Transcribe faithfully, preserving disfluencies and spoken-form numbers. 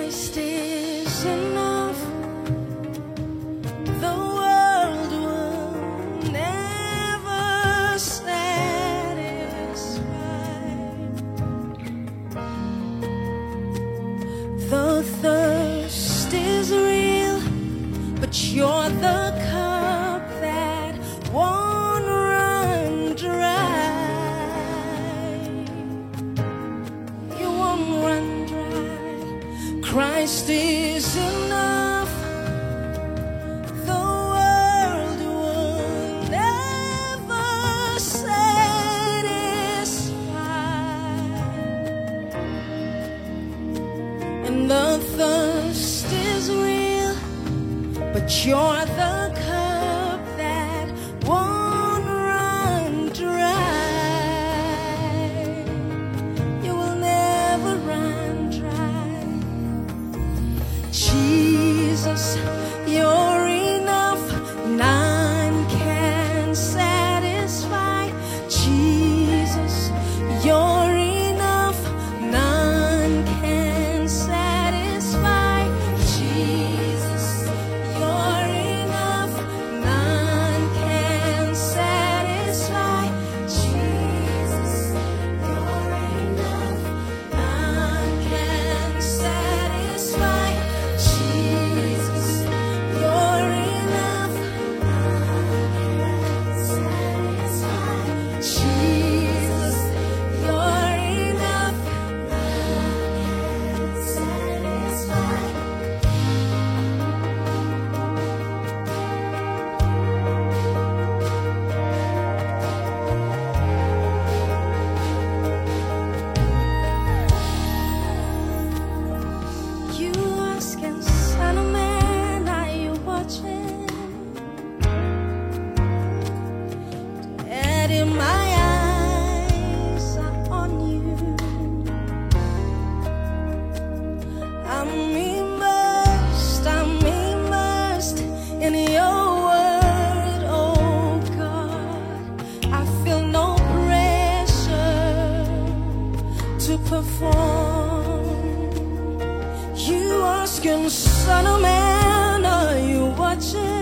Christ is enough. The world will never satisfy. The thirst is real, but you're the cup that won't run dry. You won't run dry. Christ is enough. The world will never satisfy. And the thirst is real, but you're the cup that won't run dry. You will never run dry. Jesus, you're enough. None can satisfy. Jesus, you're enough. None can satisfy. Jesus, you're enough. None can satisfy. Jesus, you're enough. None can satisfy. Jesus, you're enough. None can satisfy. Jesus, you're enough. None can satisfy. You asking, son of man, are you watching? Daddy, my eyes are on you. I'm immersed, I'm immersed in your word, oh God. I feel no pressure to perform. You asking, son of man, are you watching?